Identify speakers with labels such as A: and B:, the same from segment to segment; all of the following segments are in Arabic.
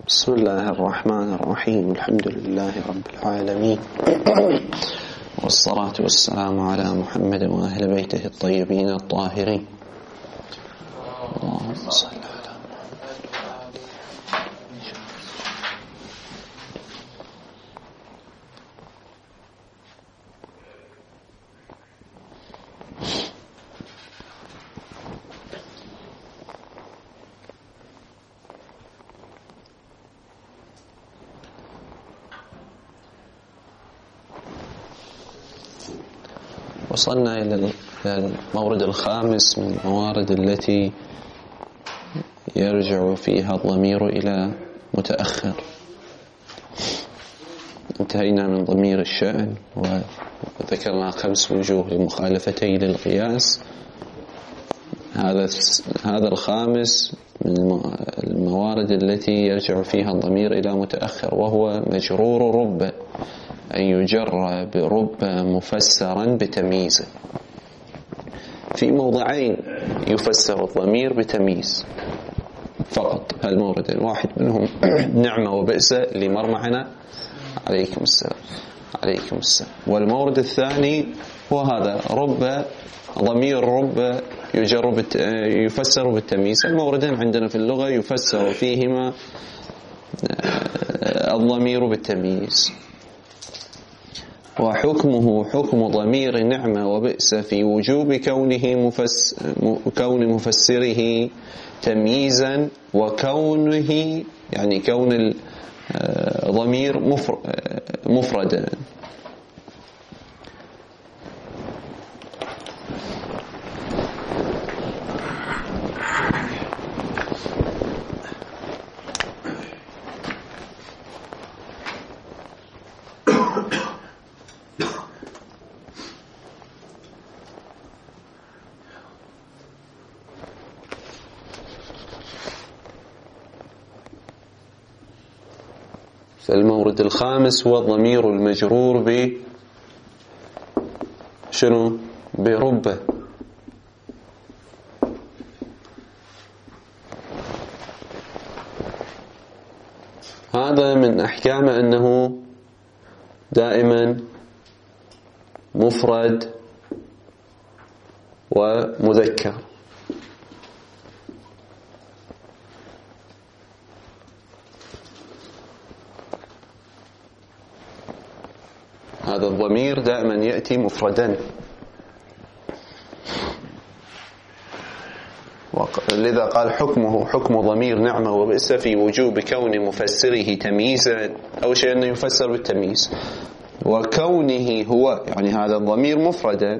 A: بسم الله الرحمن الرحيم. الحمد لله رب العالمين، والصلاة والسلام على محمد وأهل بيته الطيبين الطاهرين. اللهم صل على وصلنا إلى المورد الخامس من الموارد التي يرجع فيها الضمير إلى متأخر. انتهينا من ضمير الشأن وذكرنا 5 وجوه لمخالفتين للقياس. هذا الخامس من الموارد التي يرجع فيها الضمير إلى متأخر، وهو مجرور رب، أن يجر برب مفسرا بتمييز. في موضعين يفسر الضمير بتمييز فقط، هالموردين، واحد منهم نعمة وبئس اللي مر معنا، عليكم السلام عليكم السلام، والمورد الثاني هو هذا رب، ضمير رب يفسر بالتمييز. الموردين عندنا في اللغة يفسر فيهما الضمير بالتمييز. وحكمه حكم ضمير نعمة وبئس في وجوب كون مفسره تمييزا، وكونه يعني كون الضمير مفردا. المورد الخامس هو الضمير المجرور برب. هذا من أحكامه أنه دائما مفرد ومذكر. هذا الضمير دائما يأتي مفردا، لذا قال حكمه حكم ضمير نعمة وبئس في وجوب كون مفسره تمييزا، أو شيء أنه يفسر بالتمييز، وكونه هو يعني هذا الضمير مفردا.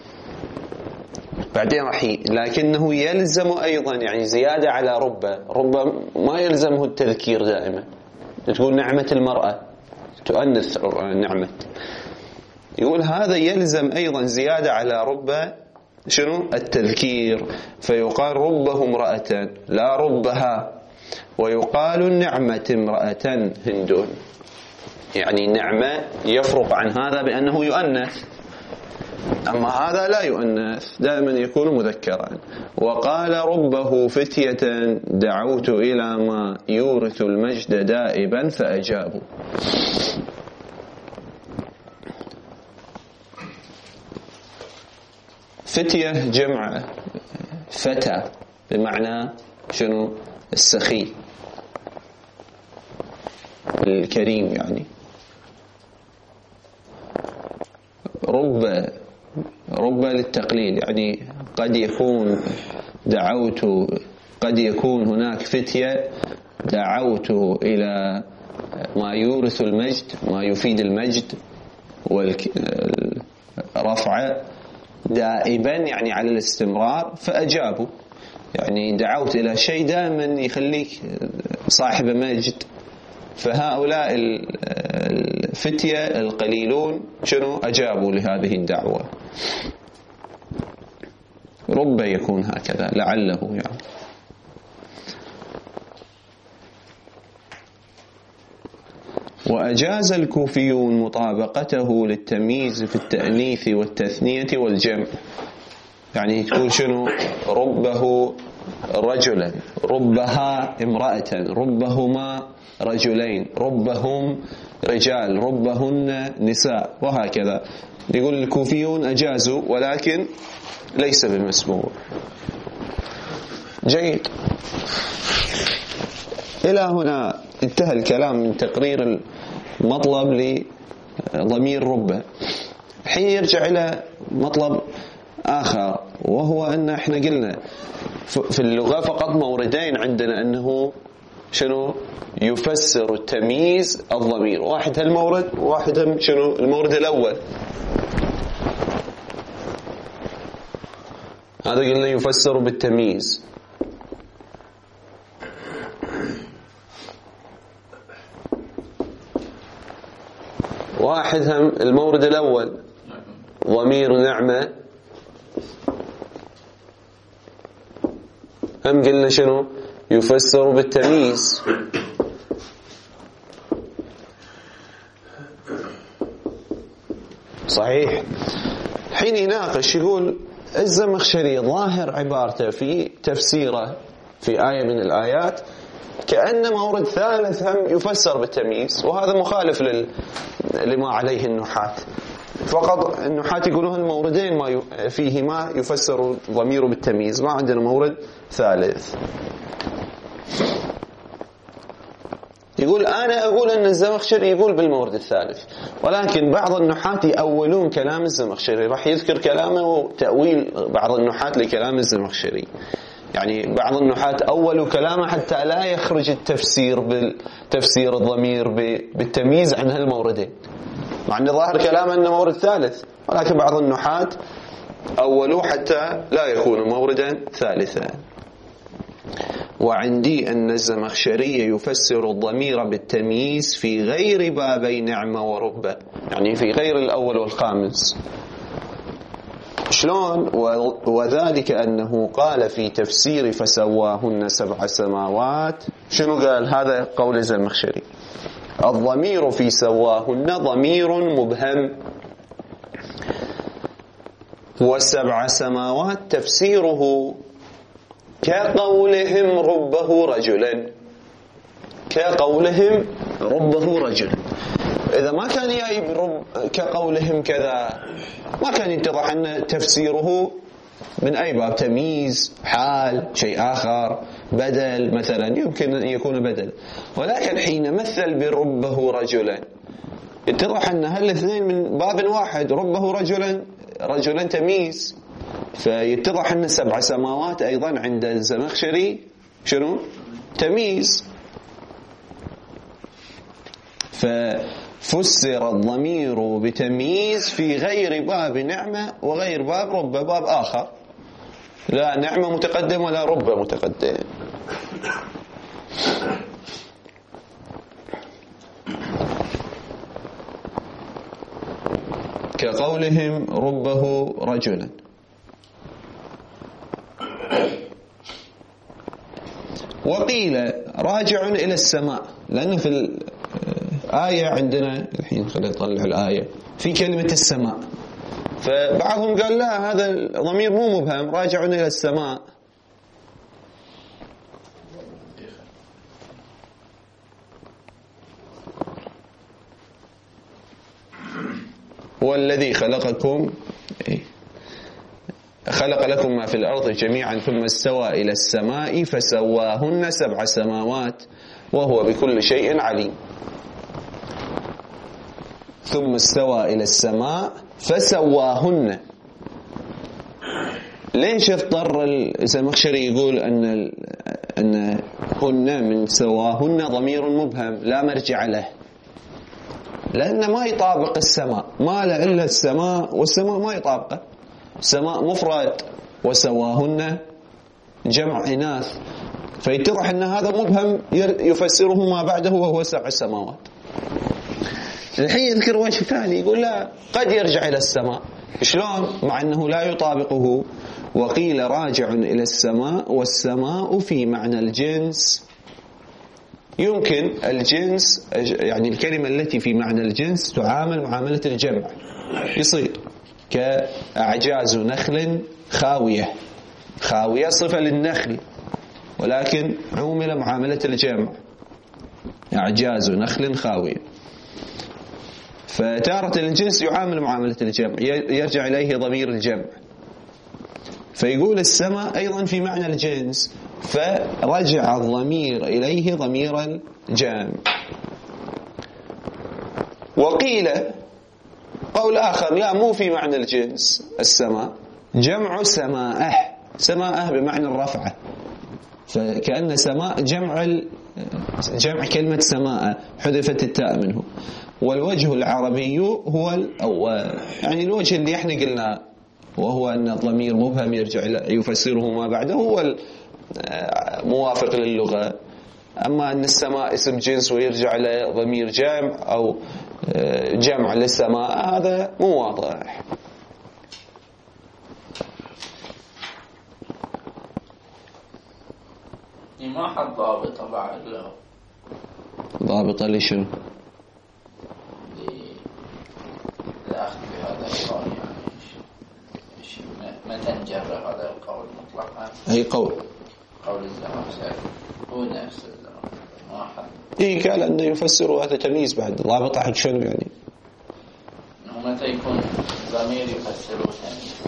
A: بعدين لكنه يلزم أيضا يعني زيادة على رب ما يلزمه التذكير دائما. تقول نعمة المرأة تؤنث نعمة، يقول هذا يلزم أيضا زيادة على رب التذكير، فيقال ربه امرأة لا ربها، ويقال نعمة امرأة هند. يعني نعمة يفرق عن هذا بأنه يؤنث، أما هذا لا يؤنث، دائما يكون مذكرا. وقال ربه فتية دعوت إلى ما يورث المجد دائبا فأجابوا. فتية جمع فتى بمعنى السخي الكريم. يعني رب للتقليل، يعني قد يكون قد يكون هناك فتية دعوت إلى ما يورث المجد، ما يفيد المجد والرفع دائبا يعني على الاستمرار، فأجابوا. يعني دعوت إلى شيء دائما يخليك صاحب مجد، فهؤلاء الفتية القليلون أجابوا لهذه الدعوة. رب يكون هكذا لعله يعني. وأجاز الكوفيون مطابقته للتمييز في التأنيث والتثنية والجمع. يعني تقول ربه رجلا، ربها امرأة، ربهما رجلين، ربهم رجال، ربهن نساء، وهكذا. يقول الكوفيون أجازوا ولكن ليس بالمسموع. جيد. إلى هنا انتهى الكلام من تقرير المطلب لضمير رب. الحين يرجع إلى مطلب آخر، وهو أن احنا قلنا في اللغة فقط موردين عندنا أنه شنو يفسر التمييز الضمير، واحد هالمورد وواحد هم شنو المورد الأول. هذا قلنا يفسر بالتمييز. واحد هم المورد الأول ضمير نعمة، هم قلنا شنو يفسر بالتمييز. صحيح. حين يناقش يقول الزمخشري ظاهر عبارته في تفسيره في آية من الآيات كأن مورد ثالث هم يفسر بالتمييز، وهذا مخالف لما عليه النحاة. فقط النحاة يقولون الموردين ما فيهما يفسر ضميره بالتمييز، ما عندنا مورد ثالث. يقول أنا أقول أن الزمخشري يقول بالمورد الثالث، ولكن بعض النحاة يأولون كلام الزمخشري. راح يذكر كلامه وتأويل بعض النحاة لكلام الزمخشري. يعني بعض النحاة أولوا كلامه حتى لا يخرج التفسير بالتفسير الضمير بالتمييز عن هالموردين، مع أن ظاهر كلامه أنه مورد ثالث، ولكن بعض النحاة أولوا حتى لا يكون موردا ثالثا. وعندي أن الزمخشري يفسر الضمير بالتمييز في غير بابي نعمة وربة، يعني في غير الأول والخامس. شلون؟ وذلك أنه قال في تفسير فسواهن 7 سماوات. شنو قال؟ هذا قول الزمخشري: الضمير في سواهن ضمير مبهم، و7 سماوات تفسيره كقولهم ربه رجلا، كقولهم ربه رجل. إذا ما كان جايب كقولهم كذا ما كان يتضح أن تفسيره من أي باب، تمييز، حال، شيء آخر، بدل مثلا، يمكن أن يكون بدل. ولكن حين مثل بربه رجلا يتضح أن هالاثنين من باب واحد، ربه رجلا تمييز، فيتضح أن 7 سماوات أيضا عند الزمخشري شنو؟ تمييز. ففسر الضمير بتمييز في غير باب نعمة وغير باب رب، باب آخر، لا نعمة متقدم ولا رب متقدم. كقولهم ربه رجلا. وقيل راجع إلى السماء، لأن في الآية عندنا الحين خلينا نطلع الآية في كلمة السماء، فبعضهم قال لا هذا الضمير مو مبهم، راجع إلى السماء. هو الذي خلقكم، خلق لكم ما في الأرض جميعا ثم استوى إلى السماء فسواهن 7 سماوات وهو بكل شيء عليم. ثم استوى إلى السماء فسواهن. ليش اضطر الزمخشري يقول أن هن من سواهن ضمير مبهم لا مرجع له؟ لأن ما يطابق السماء، ما له إلا السماء، والسماء ما يطابقه. السماء مفرد وسواهن جمع إناث، فيتضح أن هذا مبهم يفسره ما بعده وهو 7 سماوات. الحين يذكر وجه ثاني يقول لا قد يرجع إلى السماء. شلون؟ مع أنه لا يطابقه. وقيل راجع إلى السماء، والسماء في معنى الجنس. يمكن الجنس يعني الكلمة التي في معنى الجنس تعامل معاملة الجمع، يصير كأعجاز نخل خاوية. خاوية صفة للنخل، ولكن عومل معاملة الجمع، إعجاز نخل خاوية. فتارة الجنس يعامل معاملة الجمع، يرجع إليه ضمير الجمع. فيقول السماء أيضا في معنى الجنس، فرجع الضمير إليه ضمير الجمع. وقيل قول آخر لا، مو في معنى الجنس السماء، جمع سماءه، سماءه بمعنى الرفعة، فكأن سماء جمع كلمة سماء، حذفت التاء منه. والوجه العربي هو الأول، يعني الوجه اللي احنا قلناه، وهو أن الضمير مبهم يرجع يفسره ما بعده، هو موافق للغة. أما أن السماء اسم جنس ويرجع إلى ضمير جمع أو جمع للسماء، هذا مو واضح.
B: ما حد ضابطة بعد له،
A: ضابطة لشنو؟
B: لأخذ بهذا القول، يعني متى نجرب هذا القول مطلقا؟
A: أي قول
B: الزمخشري هو نفس الزمخشري ما حد.
A: إيه قال أنه يفسر هذا تمييز بعد، ضابطة حق شنو يعني؟
B: إنه متى يكون ضمير يفسره تمييز؟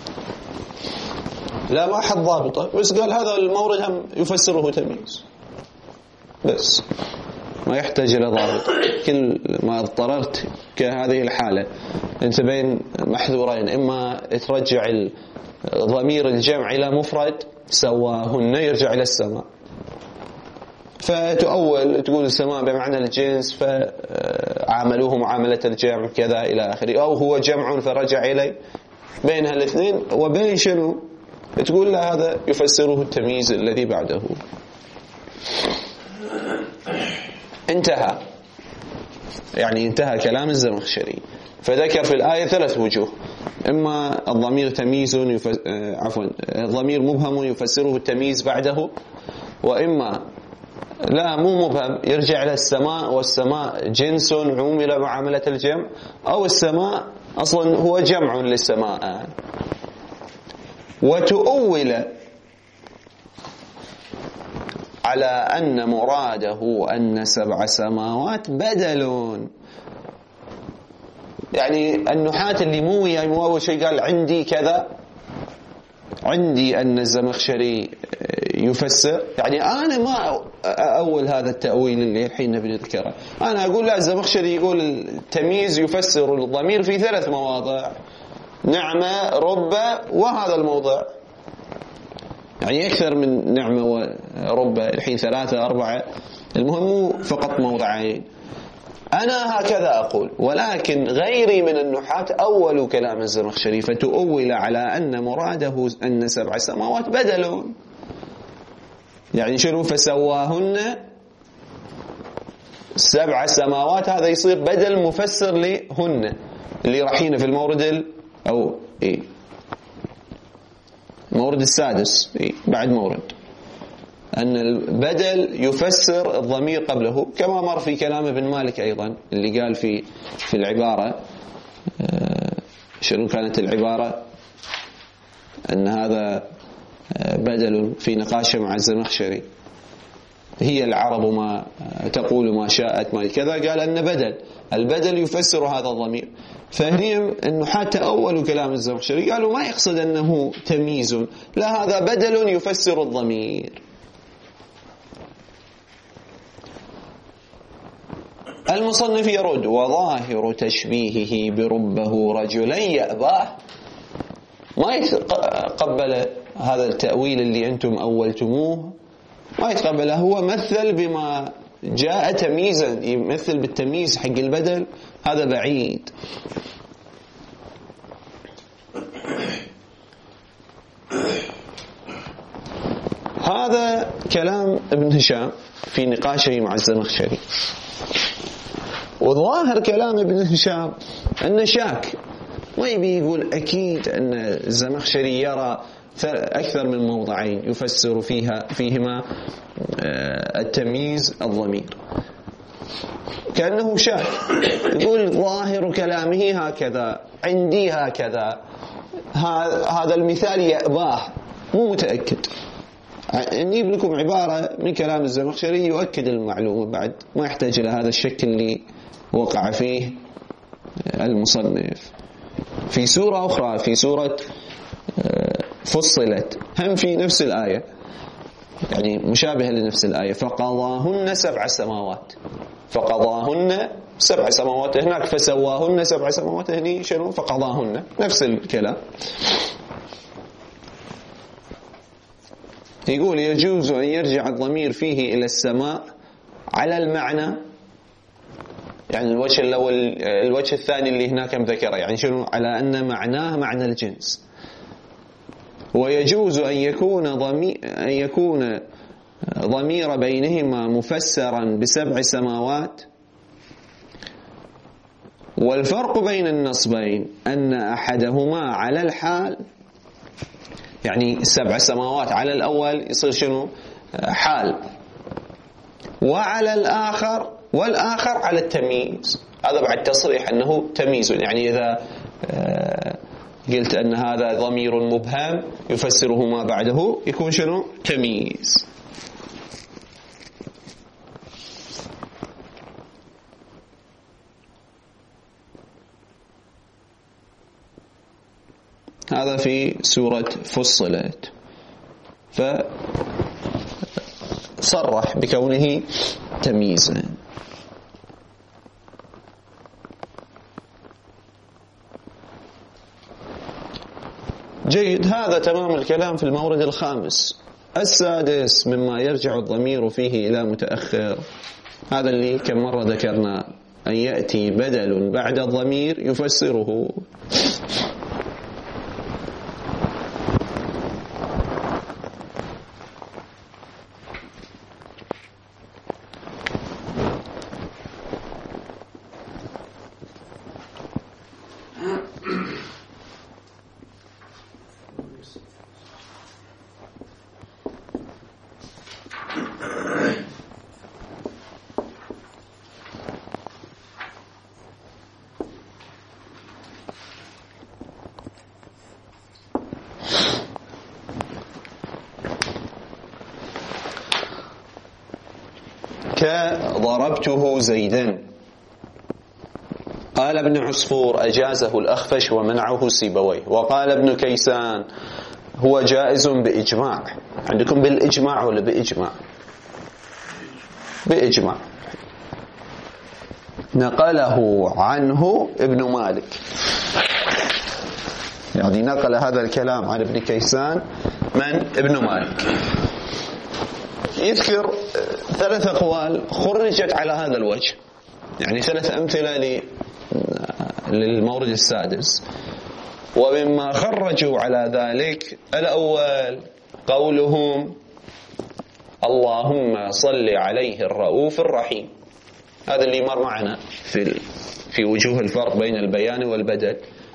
A: لا، ما حد ضابطة، بس قال هذا المورد هم يفسره تمييز، بس ما يحتاج إلى ضابط. كل ما اضطررت كهذه الحالة أنت بين محذورين، إما ترجع ضمير الجمع إلى مفرد سواهن يرجع إلى السماء، فتؤول تقول السماء بمعنى الجنس فعاملوه معاملة الجمع كذا إلى آخره، أو هو جمع فرجع إليه، بين هالاثنين. وبين شنو تقول لا، هذا يفسره التمييز الذي بعده. انتهى، يعني انتهى كلام الزمخشري. فذكر في الآية 3 وجوه، إما الضمير تمييز الضمير مبهم يفسره التمييز بعده، وإما لا مو مبهم يرجع إلى السماء، والسماء جنس عومل معاملة الجمع، أو السماء أصلا هو جمع للسماء. وتؤول على أن مراده أن 7 سماوات بدل، يعني النحاة اللي مو أول شيء قال عندي كذا، عندي أن الزمخشري يفسر، يعني أنا ما أول هذا التأويل اللي الحين نبي نذكره، أنا أقول لا، الزمخشري يقول التمييز يفسر الضمير في 3 مواضع، نعمة، ربة، وهذا الموضع، يعني أكثر من نعمة وربة، الحين 3 4، المهم فقط موضعين. أنا هكذا أقول، ولكن غيري من النحاة أول كلام الزمخشري، فتؤول على أن مراده أن 7 سماوات بدل، يعني شنو؟ فسواهن 7 سماوات، هذا يصير بدل مفسر لهن، اللي راحين في المورد أو إيه مورد السادس، بعد مورد أن البدل يفسر الضمير قبله، كما مر في كلام ابن مالك أيضا، اللي قال في العبارة، شنو كانت العبارة؟ أن هذا بدل في نقاشه مع الزمخشري، هي العرب ما تقول ما شاءت ما كذا، قال أن البدل يفسر هذا الضمير. فهني النحاة تأولوا كلام الزمخشري، قالوا ما يقصد أنه تمييز، لا، هذا بدل يفسر الضمير. المصنف يرد: وظاهر تشبيهه بربه رجلين يأباه، ما يتقبل هذا التأويل اللي أنتم أولتموه، ما يتقبله. هو مثل بما جاء تمييزا، يمثل بالتمييز حق البدل، هذا بعيد. هذا كلام ابن هشام في نقاشه مع الزمخشري. وظاهر كلام ابن هشام أنه شاك، ما يبي يقول أكيد أن الزمخشري يرى أكثر من موضعين يفسر فيهما التمييز الضمير، كأنه شاك، يقول ظاهر كلامه هكذا، عندي هكذا، هذا المثال يأباه، مو متأكد. نجيب لكم عبارة من كلام الزمخشري يؤكد المعلومة بعد، ما يحتاج إلى هذا الشك اللي وقع فيه المصنف. في سورة أخرى، في سورة فصلت، هم في نفس الآية، يعني مشابهة لنفس الآية، فقضاهن 7 سماوات، فقضاهن 7 سماوات، هناك فسواهن 7 سماوات، هني شنو؟ فقضاهن، نفس الكلام. يقول يجوز أن يرجع الضمير فيه إلى السماء على المعنى، يعني الوجه الأول، الوجه الثاني اللي هناك ذكره، يعني شنو؟ على أن معناه معنى الجنس. ويجوز أن يكون ضمير بينهما مفسرا ب7 سماوات. والفرق بين النصبين أن أحدهما على الحال، يعني 7 سماوات على الأول يصير شنو؟ حال، وعلى الآخر، والآخر على التمييز. هذا بعد تصريح أنه تمييز، يعني إذا قلت أن هذا ضمير مبهم يفسره ما بعده يكون شنو؟ تمييز. هذا في سورة فصلت، فصرح بكونه تمييزا. جيد، هذا تمام الكلام في المورد الخامس. السادس مما يرجع الضمير فيه إلى متأخر، هذا اللي كم مرة ذكرنا، أن يأتي بدل بعد الضمير يفسره. كضربته زيدا. قال ابن عصفور أجازه الأخفش ومنعه سيبويه. وقال ابن كيسان هو جائز بإجماع. عندكم بالإجماع ولا بإجماع؟ بإجماع. نقله عنه ابن مالك، يعني نقل هذا الكلام عن ابن كيسان من ابن مالك. يذكر 3 أقوال خرجت على هذا الوجه، يعني 3 أمثلة للمورد السادس. ومما خرجوا على ذلك الأول قولهم اللهم صل عليه الرؤوف الرحيم. هذا اللي مر معنا في وجوه الفرق بين البيان والبدل.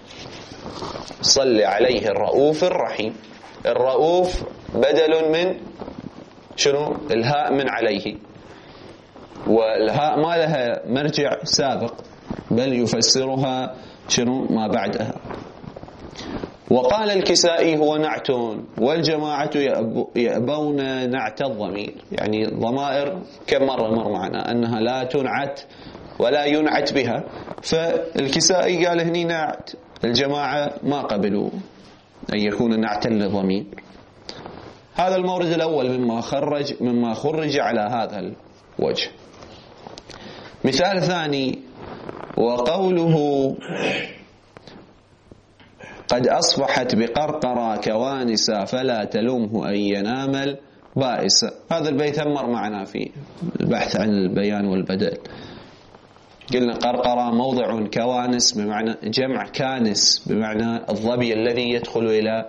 A: صل عليه الرؤوف الرحيم. الرؤوف بدل من شنو؟ الهاء من عليه، والهاء ما لها مرجع سابق بل يفسرها شنو؟ ما بعدها. وقال الكسائي هو نعت، والجماعة يأبون نعت الضمير، يعني ضمائر كم مرة مر معنا أنها لا تنعت ولا ينعت بها، فالكسائي قال هني نعت، الجماعة ما قبلوا أن يكون نعتا للضمير. هذا المورد الأول مما خرج على هذا الوجه. مثال ثاني، وقوله قد أصبحت بقرقرة كوانسة فلا تلومه أن ينام البائس. هذا البيت مر معنا في البحث عن البيان والبدل. قلنا قرقرة موضع كوانس بمعنى جمع كانس، بمعنى الظبي الذي يدخل إلى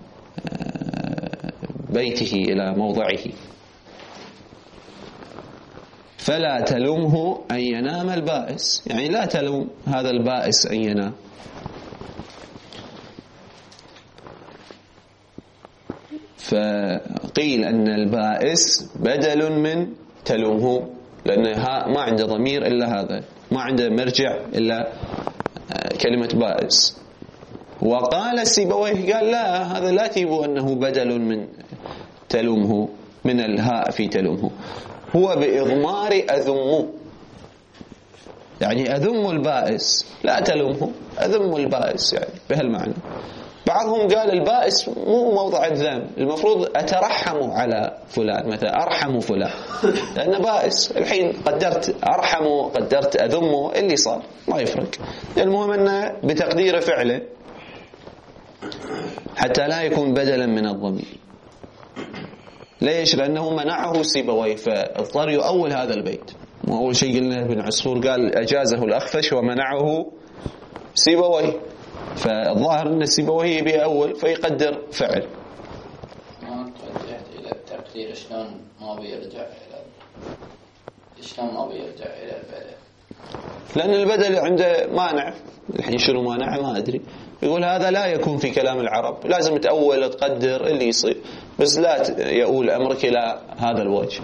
A: بيته إلى موضعه. فلا تلومه أن ينام البائس، يعني لا تلوم هذا البائس أن ينام. فقيل أن البائس بدل من تلومه، لأنها ما عنده ضمير إلا هذا، ما عنده مرجع إلا كلمة بائس. وقال السيبويه قال لا، هذا لا تيبوا أنه بدل من تلومه، من الهاء في تلمه، هو بإضمار أذم، يعني أذم البائس لا تلمه، أذم البائس يعني بهالمعنى. بعضهم قال البائس مو موضع الذم، المفروض أترحم على فلان، مثلا أرحم فلان لأنه بائس. الحين قدرت أرحمه قدرت أذمه اللي صار ما يفرق، المهم أنه بتقدير فعله حتى لا يكون بدلا من الضمير. ليش؟ لأنه منعه سيبويه، فاضطر يؤول هذا البيت. وأول شيء قلنا ابن عصفور قال أجازه الأخفش ومنعه سيبويه، فالظاهر أن سيبويه بأول فيقدر فعل.
B: ما توجهت إلى التقدير شلون ما بيرجع إلى البدل،
A: لأن البدل عنده مانع. الحين شنو مانع ما أدري، يقول هذا لا يكون في كلام العرب، لازم تأول تقدر اللي يصير، بس لا يؤول أمرك إلى هذا الوجه.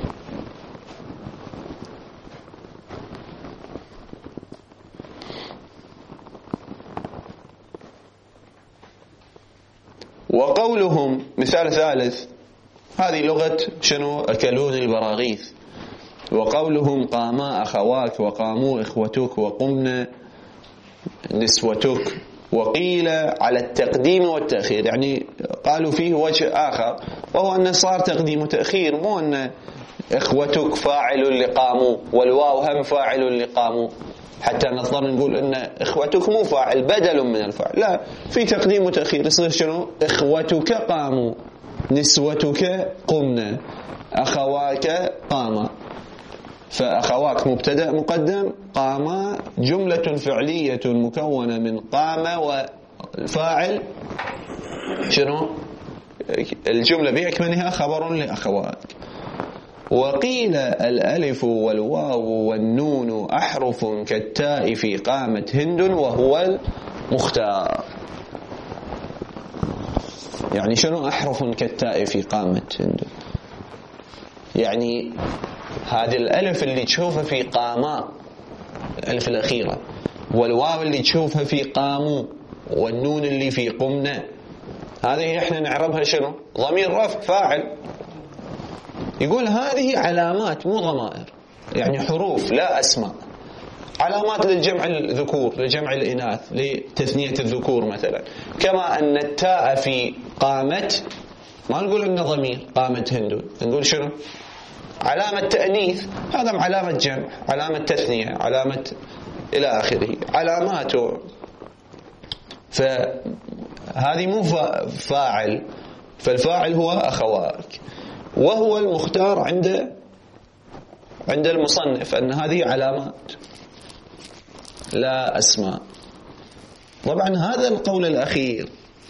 A: وقولهم مثال ثالث، هذه لغة شنو؟ أكلون البراغيث. وقولهم قاما أخواك وقاموا إخوتك وقمنا نسوتك، وقيل على التقديم والتأخير، يعني قالوا فيه وجه آخر وهو أنه صار تقديم وتأخير، مو أن إخوتك فاعل لقاموا والواو هم فاعل لقاموا حتى نضطر نقول أن إخوتك مو فاعل بدل من الفاعل، لا، في تقديم وتأخير يصير شنو؟ إخوتك قاموا نسوتك قمنا أخواك قاما، فأخواك مبتدأ مقدم، قاما جملة فعلية مكونة من قام والفاعل شنو؟ الجملة بأكملها خبر لأخواك. وقيل الألف والواو والنون أحرف كالتاء في قامة هند وهو المختار. يعني شنو أحرف كالتاء في قامة هند؟ يعني هذه الألف اللي تشوفها في قاما الألف الأخيرة، والواو اللي تشوفها في قاموا، والنون اللي في قمنا، هذه احنا نعربها شنو؟ ضمير رفع فاعل. يقول هذه علامات مو ضمائر، يعني حروف لا أسماء، علامات للجمع الذكور لجمع الإناث لتثنية الذكور مثلا، كما أن التاء في قامت ما نقول إنه ضمير قامت هند، نقول شنو؟ علامة تأنيث، هذا علامة جمع، علامة تثنية، علامة إلى آخره، علاماته. فهذه مو فاعل، فالفاعل هو أخواك، وهو المختار عند المصنف أن هذه علامات لا أسماء. طبعا هذا القول الأخير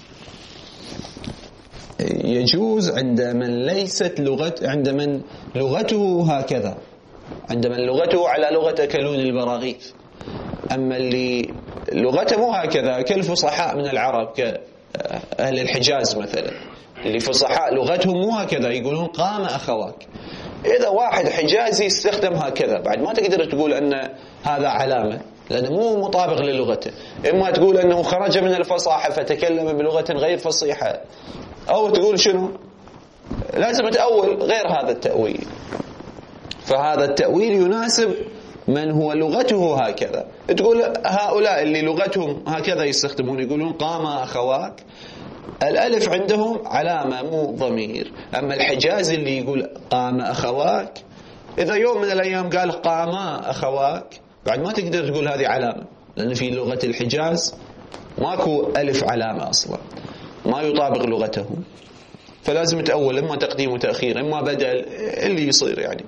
A: يجوز عند من ليست عند من لغته هكذا، عند من لغته على لغة أكلون البراغيث. أما اللي لغته مو هكذا كالفصحاء من العرب كأهل الحجاز مثلا، اللي فصحاء لغتهم مو هكذا، يقولون قام أخواك. إذا واحد حجازي استخدم هكذا بعد ما تقدر تقول أن هذا علامة، لأنه مو مطابق للغته. إما تقول أنه خرج من الفصاحة فتكلم بلغة غير فصيحة، أو تقول شنو؟ لازم تأول غير هذا التأويل. فهذا التأويل يناسب من هو لغته هكذا. تقول هؤلاء اللي لغتهم هكذا يستخدمون، يقولون قام أخواك، الألف عندهم علامة مو ضمير. أما الحجاز اللي يقول قام أخواك، إذا يوم من الأيام قال قاما أخواك بعد ما تقدر تقول هذه علامة، لأن في لغة الحجاز ماكو ألف علامة أصلا، ما يطابق لغتهم، فلازم تأول إما تقديم وتأخير إما بدل اللي يصير يعني.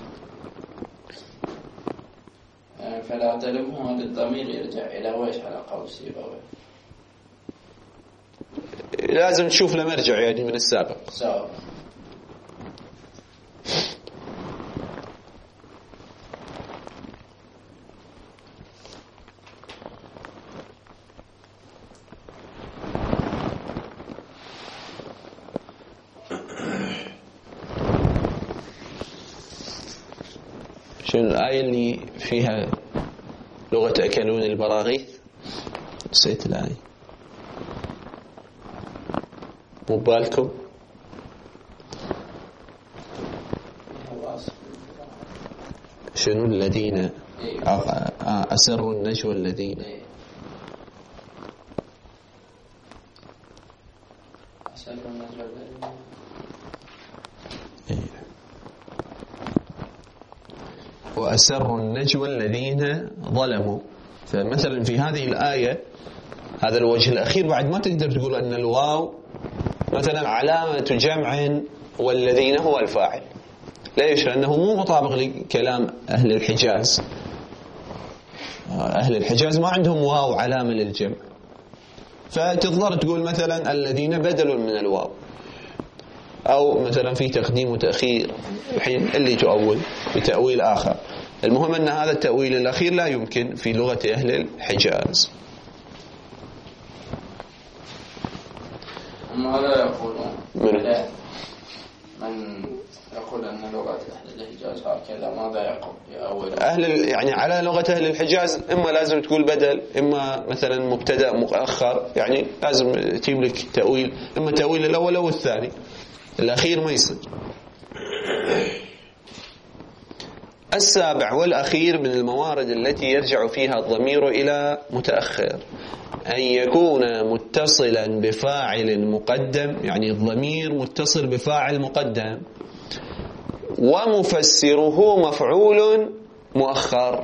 B: فلا تلمه للضمير يرجع إلى وجه على قول سيبويه،
A: لازم تشوف له مرجع يعني من السابق. شنو الآية اللي فيها لغة أكلون البراغيث؟ نسيت الآية، مو بالكم؟ شنو الذين أسروا النجوى الذين وأسروا النجوى الذين ظلموا. فمثلا في هذه الآية هذا الوجه الأخير بعد ما تقدر تقول أن الواو مثلا علامة جمع والذين هو الفاعل. ليش؟ لأنه مو مطابق لكلام أهل الحجاز. أهل الحجاز ما عندهم واو علامة للجمع، فتضطر تقول مثلا الذين بدل من الواو، أو مثلا في تقديم وتأخير الحين اللي تؤول بتأويل آخر. المهم أن هذا التأويل الأخير لا يمكن في لغة أهل الحجاز.
B: ماذا يقولون؟ من يقول أن لغة أهل الحجاز هكذا ماذا يقول؟
A: يعني على لغة أهل الحجاز إما لازم تقول بدل، إما مثلا مبتدأ مؤخر، يعني لازم تجيب لك تأويل، إما تأويل الأول أو الثاني، الأخير ما يصير. السابع والأخير من الموارد التي يرجع فيها الضمير إلى متأخر أن يكون متصلا بفاعل مقدم، يعني الضمير متصل بفاعل مقدم ومفسره مفعول مؤخر.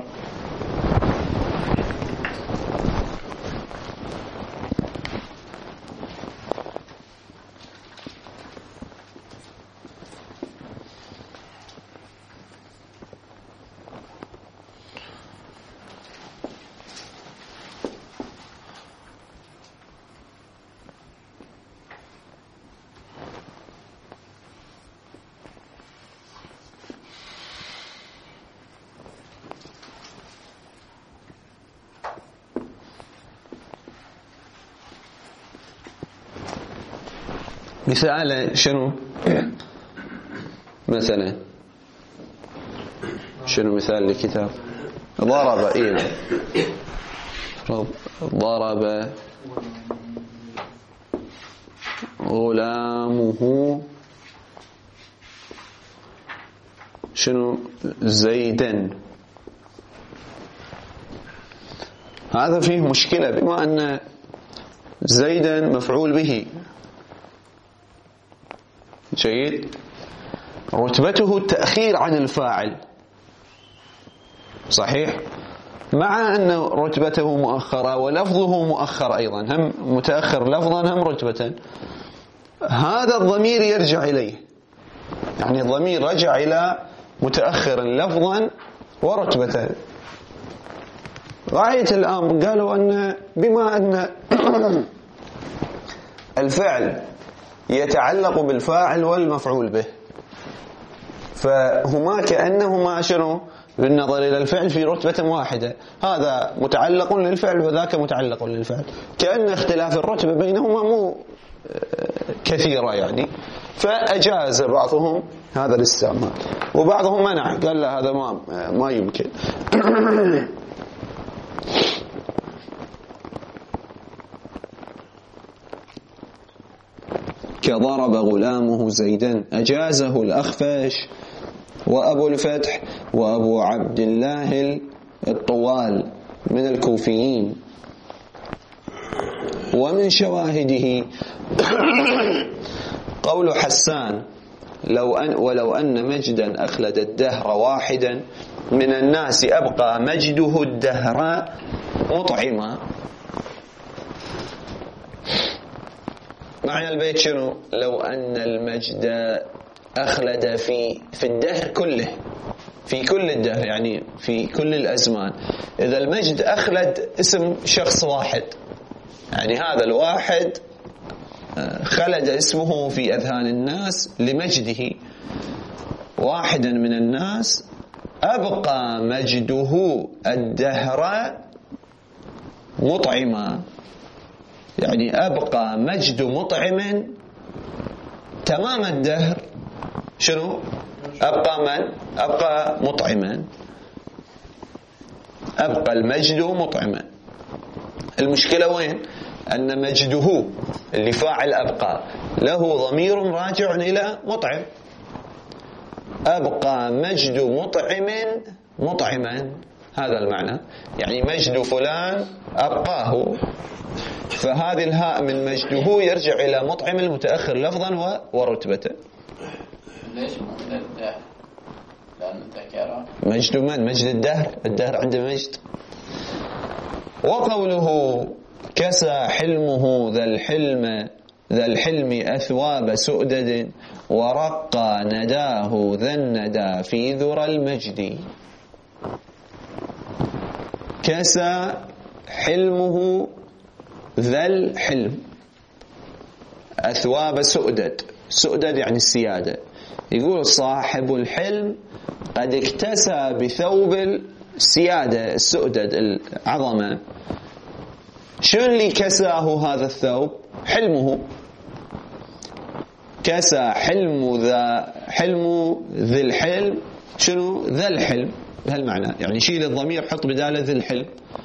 A: مثال شنو؟ مثلا شنو مثال لكتاب؟ ضرب. ضرب غلامه شنو؟ زيدا. هذا فيه مشكلة بما أن زيدا مفعول به جيد، رتبته التأخير عن الفاعل صحيح، مع أن رتبته مؤخرة ولفظه مؤخر أيضا، هم متأخر لفظا هم رتبة. هذا الضمير يرجع إليه، يعني الضمير رجع إلى متأخر لفظا ورتبة. غاية الأمر قالوا أن بما أن الفعل يتعلق بالفاعل والمفعول به، فهما كأنهما شنو؟ بالنظر إلى الفعل في رتبة واحدة، هذا متعلق للفعل وذاك متعلق للفعل، كأن اختلاف الرتبة بينهما مو كثيرة يعني، فأجاز بعضهم هذا الاستعمال وبعضهم منع، قال لا هذا ما يمكن. كضرب غلامه زيدا أجازه الأخفش وأبو الفتح وأبو عبد الله الطوال من الكوفيين. ومن شواهده قول حسان ولو أن مجدا أخلد الدهر واحدا من الناس أبقى مجده الدهر مطعما. معنى البيت شنو؟ لو أن المجد أخلد في الدهر كله، في كل الدهر يعني في كل الأزمان. إذا المجد أخلد اسم شخص واحد، يعني هذا الواحد خلد اسمه في أذهان الناس لمجده، واحدا من الناس أبقى مجده الدهر مطعما، يعني أبقى مجد مطعم تمام الدهر. شنو؟ أبقى من؟ أبقى مطعما، أبقى المجد مطعما. المشكلة وين؟ أن مجده اللي فاعل أبقى له ضمير راجع إلى مطعم، أبقى مجد مطعم مطعما، هذا المعنى، يعني مجد فلان أبقاه، فهذه الهاء من مجده يرجع إلى مطعم المتأخر لفظا ورتبة.
B: ليش من الدهر؟ لأن ذكر
A: مجد من؟ مجد الدهر، الدهر عنده مجد. وقوله كسى حلمه ذا الحلم أثواب سؤدد ورقى نداه ذا الندى في ذرى المجد. كسى حلمه ذا الحلم أثواب سؤدد، سؤدد يعني السيادة. يقول صاحب الحلم قد اكتسى بثوب السيادة، السؤدد العظمة. شنو اللي كساه هذا الثوب؟ حلمه. كسى حلم ذي الحلم، شنو؟ ذا الحلم، بهالمعنى، يعني شيل الضمير حط بداله ذي الحلم.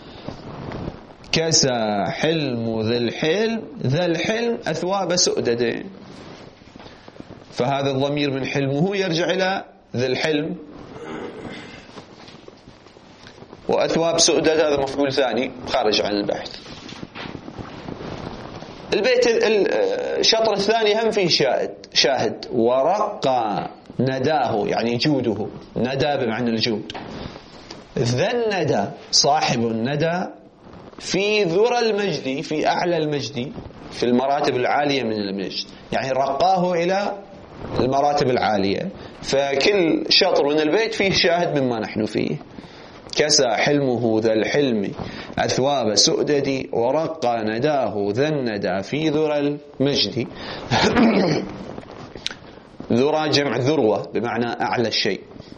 A: كسى حلم ذا الحلم أثواب سؤدد، فهذا الضمير من حلمه يرجع إلى ذي الحلم، وأثواب سؤدد هذا مفعول ثاني خارج عن البحث. البيت الشطر الثاني هم فيه شاهد. ورقى نداه يعني جوده، ندى بمعنى الجود. ذا الندى صاحب الندى في ذرى المجد، في أعلى المجد، في المراتب العالية من المجد، يعني رقاه إلى المراتب العالية. فكل شطر من البيت فيه شاهد مما نحن فيه. كسى حلمه ذا الحلم أثواب سؤدد ورقى نداه ذا الندى في ذرى المجد. ذرى جمع ذروة بمعنى أعلى الشيء.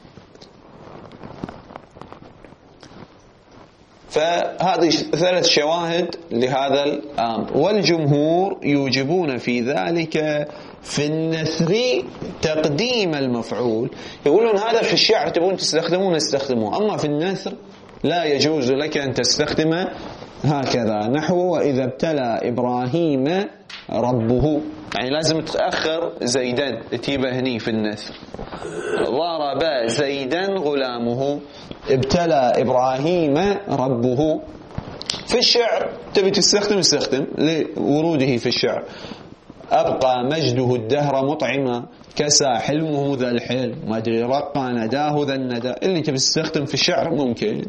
A: فهذه 3 شواهد لهذا الأمر. والجمهور يوجبون في ذلك في النثر تقديم المفعول، يقولون هذا في الشعر تبون تستخدمون استخدموه، أما في النثر لا يجوز لك أن تستخدم هكذا. نحو وإذا ابتلى إبراهيم ربه، يعني لازم تأخر زيدا تجيبه هني في النثر. ضرب زيدا غلامه، ابتلى إبراهيم ربه. في الشعر تبي تستخدم استخدم لوروده في الشعر. أبقى مجده الدهر مطعما كسى حلمه ذا الحلم، ما أدري رقى نداه ذا الندى، اللي تبي تستخدم في الشعر ممكن.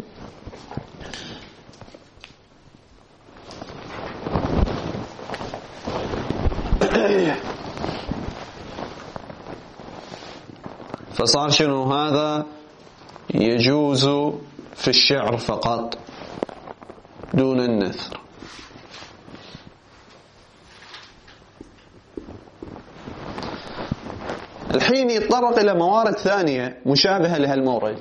A: فصار شنو هذا؟ يجوز في الشعر فقط دون النثر. الحين يتطرق إلى موارد ثانية مشابهة لهالمورد.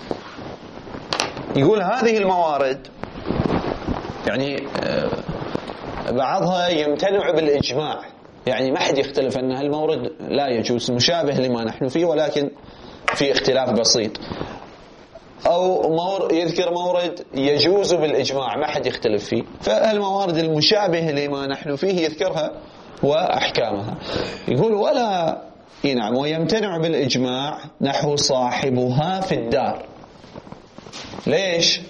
A: يقول هذه الموارد يعني بعضها يمتنع بالإجماع، يعني ما حد يختلف أن هالمورد لا يجوز، مشابه لما نحن فيه ولكن في اختلاف بسيط. أو يذكر مورد يجوز بالإجماع ما حد يختلف فيه. فالموارد المشابه لما نحن فيه يذكرها وأحكامها. يقول ولا نعم ويمتنع بالإجماع نحو صاحبها في الدار. ليش؟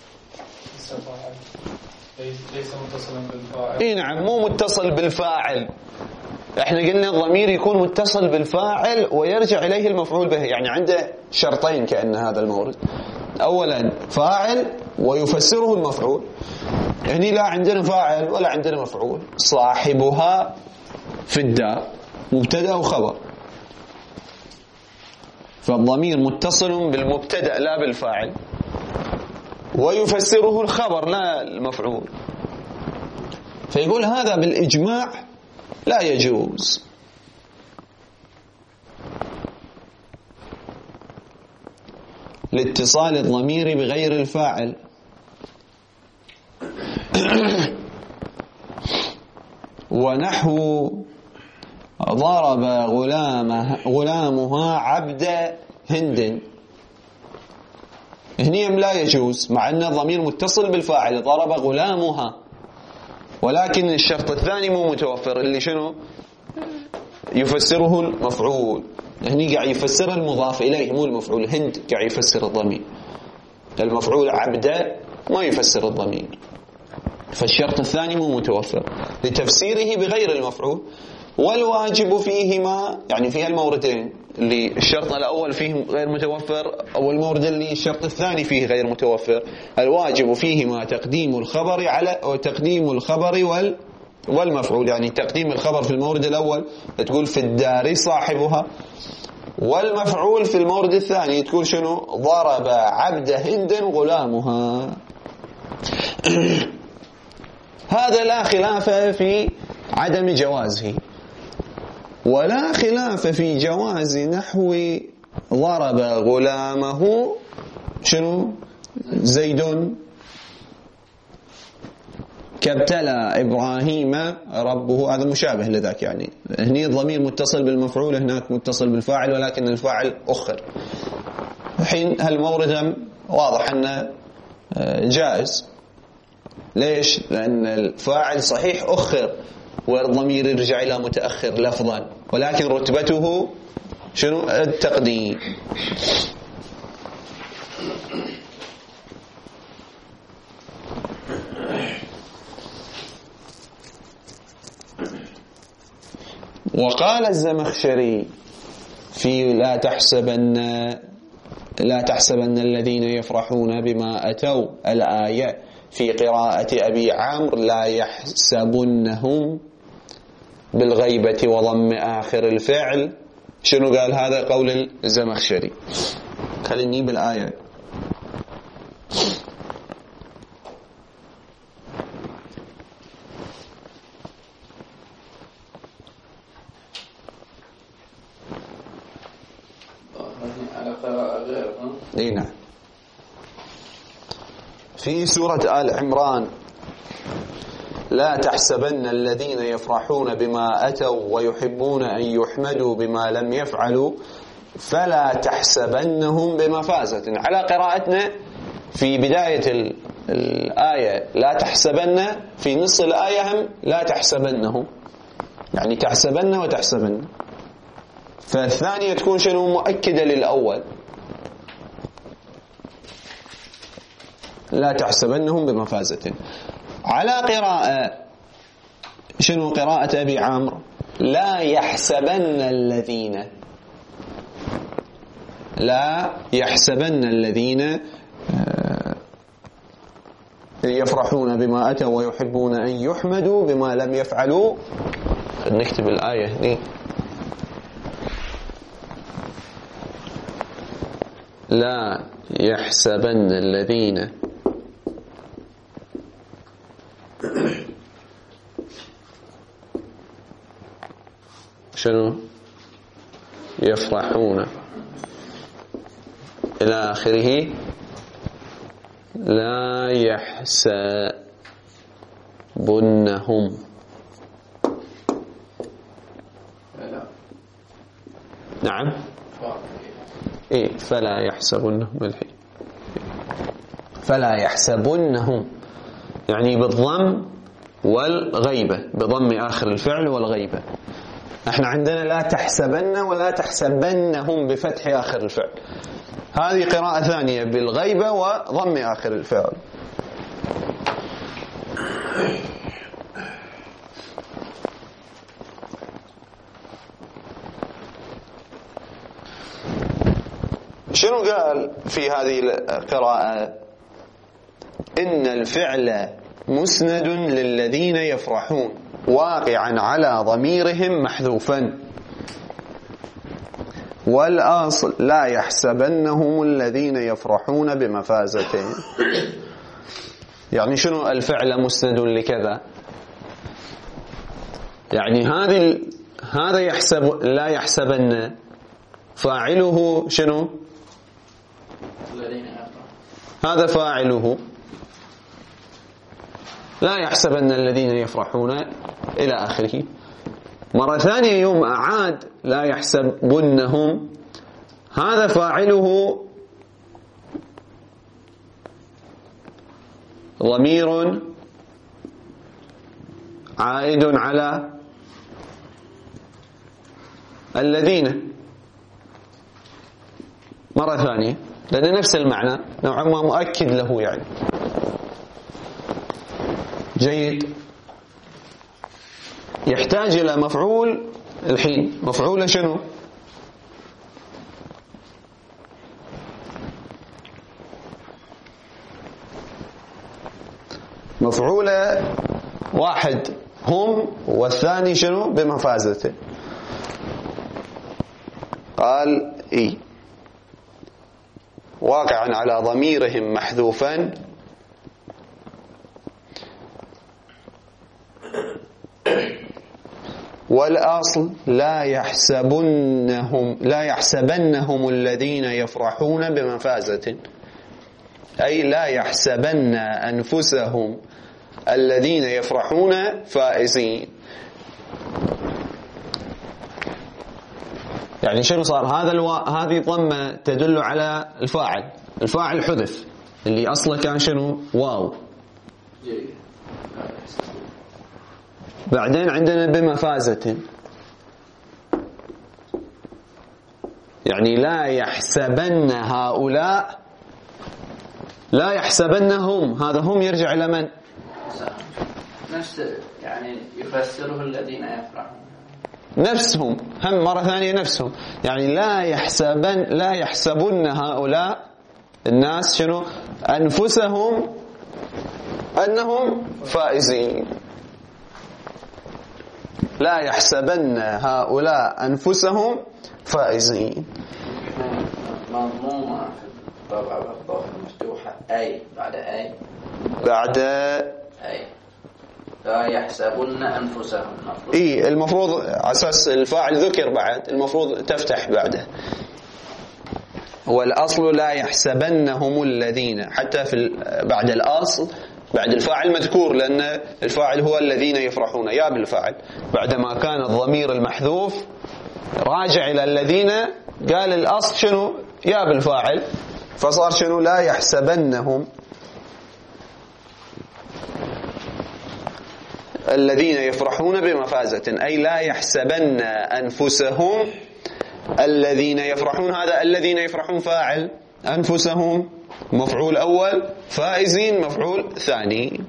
C: ليس متصلا بالفاعل.
A: نعم مو متصل بالفاعل. احنا قلنا الضمير يكون متصل بالفاعل ويرجع إليه المفعول به، يعني عنده شرطين كأن هذا المورد. أولا فاعل ويفسره المفعول، يعني لا عندنا فاعل ولا عندنا مفعول. صاحبها في الدار مبتدأ وخبر، فالضمير متصل بالمبتدأ لا بالفاعل، ويفسره الخبر لا المفعول. فيقول هذا بالإجماع لا يجوز. لاتصال الضمير بغير الفاعل. ونحو ضرب غلامها عبد هند، هني لا يجوز مع أن الضمير متصل بالفاعل ضرب غلامها، ولكن الشرط الثاني مو متوفر اللي شنو يفسره المفعول. هني قاعد يفسر المضاف إليه مو المفعول، هند قاعد يفسر الضمير. المفعول عبد ما يفسر الضمير، فالشرط الثاني مو متوفر لتفسيره بغير المفعول. والواجب فيهما، يعني في الموردين اللي الشرط الأول فيه غير متوفر أو المورد اللي الشرط الثاني فيه غير متوفر، الواجب فيهما تقديم الخبر على أو تقديم الخبر والمفعول. يعني تقديم الخبر في المورد الأول تقول في الدار صاحبها، والمفعول في المورد الثاني تقول شنو؟ ضرب عبد هند غلامها. هذا لا خلاف في عدم جوازه، ولا خلاف في جواز نحو ضرب غلامه شنو؟ زيد كابتلى إبراهيم ربه. هذا مشابه لذاك، يعني هني الضمير متصل بالمفعول، هناك متصل بالفاعل، ولكن الفاعل أخر. الحين هالمورد واضح أنه جائز. ليش؟ لأن الفاعل صحيح أخر والضمير يرجع إلى متأخر لفظا، ولكن رتبته شنو؟ التقديم. وقال الزمخشري في لا تحسبن الذين يفرحون بما أتوا الآية في قراءة أبي عمرو لا يحسبنهم بالغيبة وضم آخر الفعل. شنو قال؟ هذا قول الزمخشري. خليني بالآية.
B: على قراءة غير.
A: اي نعم. في سورة آل عمران لا تحسبن الذين يفرحون بما أتوا ويحبون أن يحمدوا بما لم يفعلوا فلا تحسبنهم بمفازة. على قراءتنا في بداية الآية لا تحسبن، في نص الآية هم لا تحسبنهم، يعني تحسبن وتحسبن. فالثانية تكون شنو؟ مؤكدة للأول، لا تحسبنهم بمفازة. على قراءة شنو؟ قراءة أبي عمرو لا يحسبن الذين، لا يحسبن الذين يفرحون بما أتوا ويحبون أن يحمدوا بما لم يفعلوا. نكتب الآية هنا. لا يحسبن الذين شنو؟ يفرحون إلى آخره. لا يحسبنهم. نعم. إيه فلا يحسبنهم الحين. فلا يحسبنهم يعني بالضم والغيبة، بضم آخر الفعل والغيبة. احنا عندنا لا تحسبن ولا تحسبنهم بفتح آخر الفعل. هذه قراءة ثانية بالغيبة وضم آخر الفعل. شنو قال في هذه القراءة؟ إن الفعل مسند للذين يفرحون واقعا على ضميرهم محذوفا، والأصل لا يحسبنهم الذين يفرحون بمفازتهم. يعني شنو الفعل مسند لكذا؟ يعني هذا يحسب لا يحسبن فاعله شنو؟ هذا فاعله لا يحسبن الذين يفرحون إلى آخره. مرة ثانية يوم أعاد لا يحسبنهم، هذا فاعله ضمير عائد على الذين. مرة ثانية لأن نفس المعنى نوعا ما مؤكد له يعني. جيد. يحتاج إلى مفعول الحين. مفعوله شنو؟ مفعوله واحد هم، والثاني شنو؟ بمفازته. قال إيه واقعا على ضميرهم محذوفا والأصل لا يحسبنهم الذين يفرحون بمفازة، أي لا يحسبن أنفسهم الذين يفرحون فائزين. يعني شنو صار؟ هذه ضمة تدل على الفاعل. الفاعل حذف اللي أصله كان شنو؟ واو. بعدين عندنا بمفازة، يعني لا يحسبن هؤلاء، لا يحسبنهم، هذا هم يرجع إلى من؟
B: نفس يعني يفسره الذين يفرحون،
A: نفسهم، هم مرة ثانية نفسهم. يعني لا يحسبن هؤلاء الناس شنو؟ أنفسهم أنهم فائزين. لا يحسبن هؤلاء أنفسهم فائزين.
B: مضمومة في الطبعة بالضبط مفتوحة أي بعد أي لا يحسبن أنفسهم.
A: إيه المفروض أساس الفاعل ذكر بعد، المفروض تفتح بعده. والأصل لا يحسبنهم الذين، حتى في بعد الأصل بعد الفاعل مذكور، لأن الفاعل هو الذين يفرحون يا بالفاعل. بعدما كان الضمير المحذوف راجع إلى الذين، قال الأصل شنو؟ يا بالفاعل، فصار شنو؟ لا يحسبنهم الذين يفرحون بمفازة، أي لا يحسبن أنفسهم الذين يفرحون. هذا الذين يفرحون فاعل، أنفسهم مفعول أول، فائزين مفعول ثاني.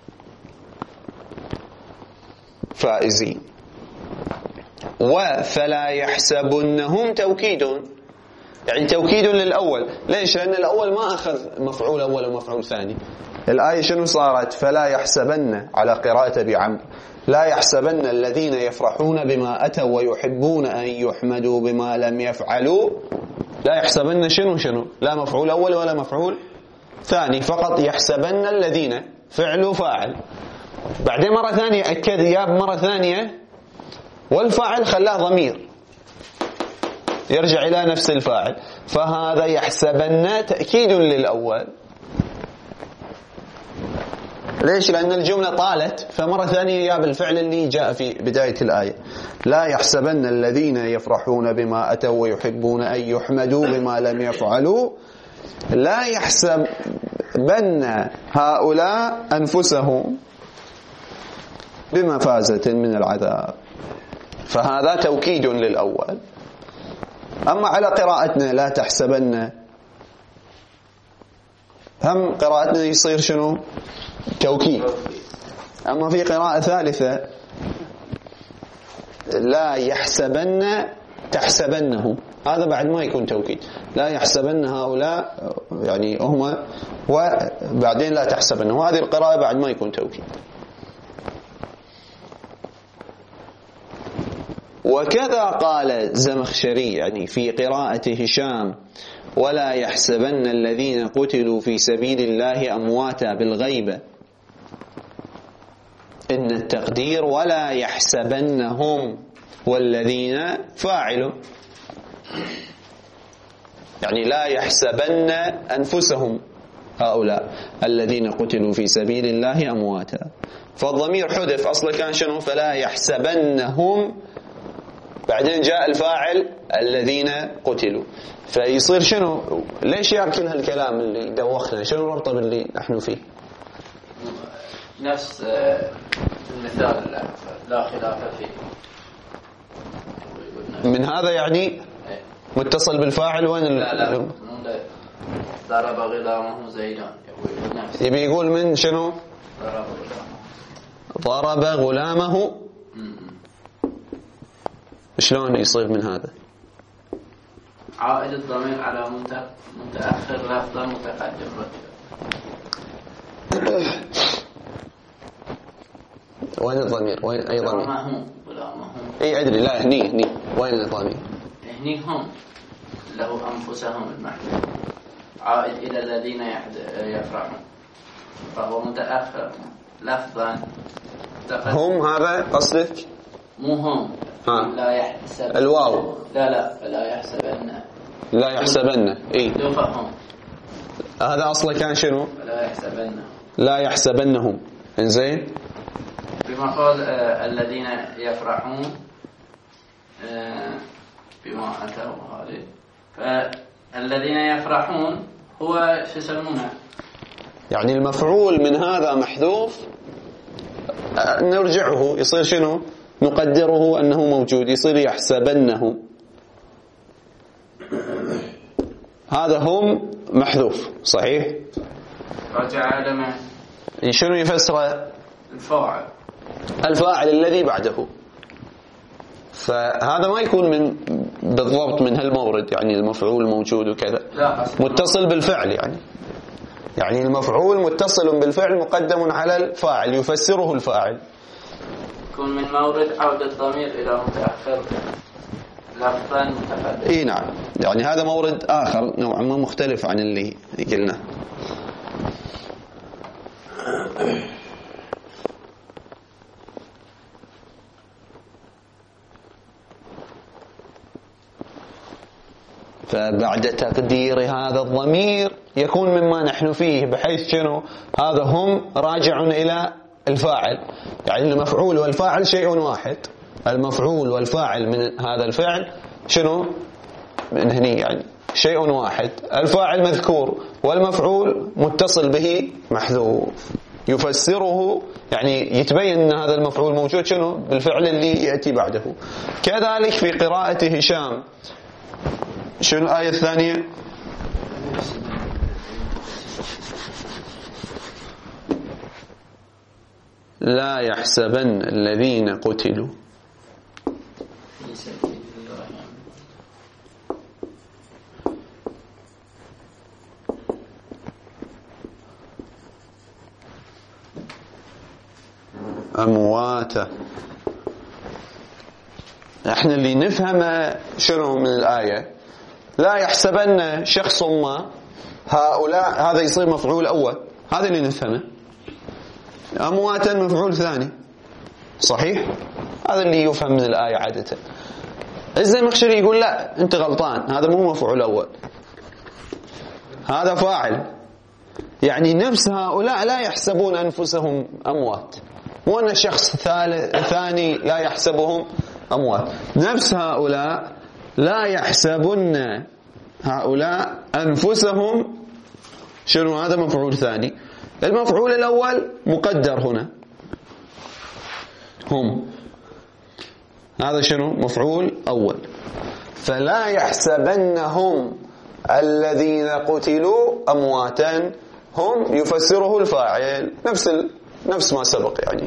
A: فائزين. وفلا يحسبنهم توكيد، يعني توكيد للأول. ليش؟ لأن الأول ما أخذ مفعول أول ومفعول ثاني. الآية شنو صارت؟ فلا يحسبن على قراءة بعمر، لا يحسبن الذين يفرحون بما أتوا ويحبون أن يحمدوا بما لم يفعلوا. لا يحسبن شنو؟ لا مفعول أول ولا مفعول ثاني، فقط يحسبن الذين، فعل وفاعل. بعدين مرة ثانية أكد ياب مرة ثانية، والفاعل خلاه ضمير يرجع إلى نفس الفاعل، فهذا يحسبن تأكيد للأول. ليش؟ لأن الجملة طالت، فمرة ثانية ياب الفعل اللي جاء في بداية الآية. لا يحسبن الذين يفرحون بما أتوا ويحبون أن يحمدوا بما لم يفعلوا، لا يحسبن هؤلاء أنفسهم بمفازة من العذاب، فهذا توكيد للأول. أما على قراءتنا لا تحسبن، هم قراءتنا يصير شنو؟ توكيد. أما في قراءة ثالثة لا يحسبن تحسبنه، هذا بعد ما يكون توكيد. لا يحسبن هؤلاء يعني هم، وبعدين لا تحسبنه، هذه القراءة بعد ما يكون توكيد. وكذا قال زمخشري يعني في قراءة هشام ولا يحسبن الذين قتلوا في سبيل الله أمواتا بالغيبة، إن التقدير ولا يحسبنهم والذين فاعلوا، يعني لا يحسبن أنفسهم هؤلاء الذين قتلوا في سبيل الله أمواتا. فالضمير حذف، أصلا كان شنو؟ فلا يحسبنهم، بعدين جاء الفاعل الذين قتلوا، فيصير شنو؟ ليش يأكل هالكلام اللي دوخنا؟ شنو ربطه باللي نحن فيه؟
B: نفس المثال لا خلاف فيه.
A: من هذا يعني متصل بالفاعل وين؟
B: لا ضرب غلامه زيدان، يقول نفسه.
A: يبي يقول من شنو؟
B: ضرب غلامه.
A: ضرب غلامه. شلون يصير من هذا؟
B: عائد الضمير على متأخر لفظا متقدم رتبة.
A: وين الضمير؟ وين أي ضمير؟
B: غلامه.
A: أي أدري، لا هني وين الضمير؟
B: هني هم له أنفسهم المحذوف، عائد إلى الذين يفرحون، فهو متأخر لفظا.
A: هم هذا قصدك؟
B: مو هم. لا يحسب
A: الواو.
B: لا يحسبن.
A: لا يحسبن. اي
B: هم.
A: هذا اصلا كان شنو؟
B: لا يحسبن.
A: لا يحسبنهم. انزين،
B: بما قال الذين يفرحون بما أتوا هذه، فالذين يفرحون هو شو يسمونه؟
A: يعني المفعول من هذا محذوف، نرجعه يصير شنو؟ نقدره أنه موجود، يصير يحسبنه. هذا هم محذوف صحيح؟
B: رجع لما
A: شنو يفسره؟
B: الفاعل
A: الذي بعده. فهذا ما يكون من بالضبط من هالمورد، يعني المفعول موجود وكذا، متصل بالفعل، يعني المفعول متصل بالفعل مقدم على الفاعل، يفسره الفاعل.
B: يكون من مورد عودة الضمير إلى متأخر لفظا متقدم.
A: اي نعم، يعني هذا مورد آخر نوعا ما مختلف عن اللي قلنا. فبعد تقدير هذا الضمير يكون مما نحن فيه، بحيث شنو؟ هذا هم راجع إلى الفاعل، يعني المفعول والفاعل شيء واحد. المفعول والفاعل من هذا الفعل شنو؟ من هني يعني شيء واحد. الفاعل مذكور والمفعول متصل به محذوف، يفسره، يعني يتبين أن هذا المفعول موجود شنو؟ بالفعل اللي يأتي بعده. كذلك في قراءة هشام، شنو الآية الثانية؟ لا يحسبن الذين قتلوا أمواتا. احنا اللي نفهم شنو من الآية، لا يحسبن شخص ما هؤلاء، هذا يصير مفعول أول، هذا اللي نفهمه. أمواتا مفعول ثاني، صحيح؟ هذا اللي يفهم من الآية عادة. الزمخشري يقول لا، أنت غلطان، هذا مو مفعول أول، هذا فاعل. يعني نفس هؤلاء لا يحسبون أنفسهم أموات، مو أن شخص ثاني لا يحسبهم أموات. نفس هؤلاء لا يحسبن هؤلاء أنفسهم شنو؟ هذا مفعول ثاني. المفعول الأول مقدر هنا، هم، هذا شنو؟ مفعول أول. فلا يحسبنهم الذين قتلوا أمواتا، هم يفسره الفاعل، نفس ما سبق يعني.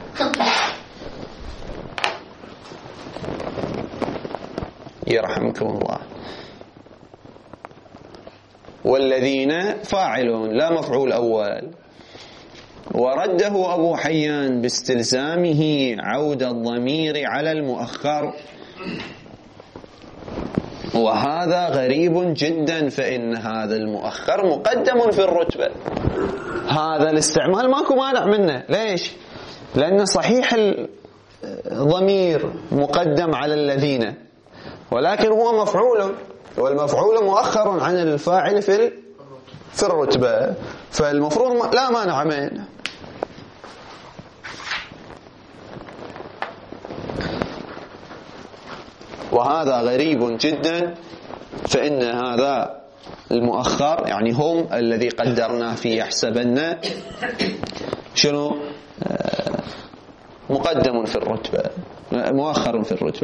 A: يرحمكم الله. والذين فاعل لا مفعول أول. ورده أبو حيان باستلزامه عود الضمير على المؤخر، وهذا غريب جدا، فإن هذا المؤخر مقدم في الرتبة. هذا الاستعمال ماكو مانع منه. ليش؟ لأن صحيح الضمير مقدم على الذين، ولكن هو مفعول، والمفعول مؤخر عن الفاعل في الرتبة، فالمفروض لا مانع منه. وهذا غريب جدا، فإن هذا المؤخر يعني هم الذي قدرنا في يحسبن شنو؟ مقدم في الرتبة، مؤخر في الرتبة.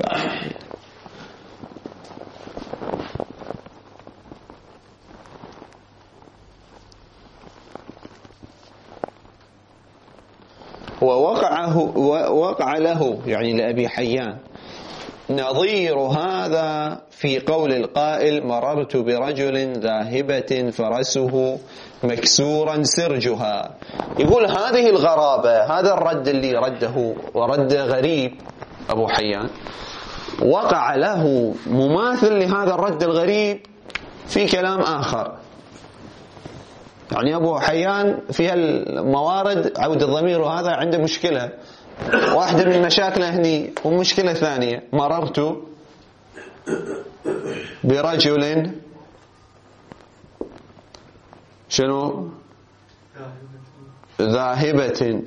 A: ووقع له يعني لأبي حيان نظير هذا في قول القائل مررت برجل ذاهبة فرسه مكسورا سرجها. يقول هذه الغرابة، هذا الرد اللي رده ورد غريب أبو حيان، وقع له مماثل لهذا الرد الغريب في كلام آخر. يعني أبو حيان في الموارد عود الضمير وهذا عنده مشكلة، واحدة من مشاكله هني ومشكلة ثانية. مررت برجل شنو ذاهبة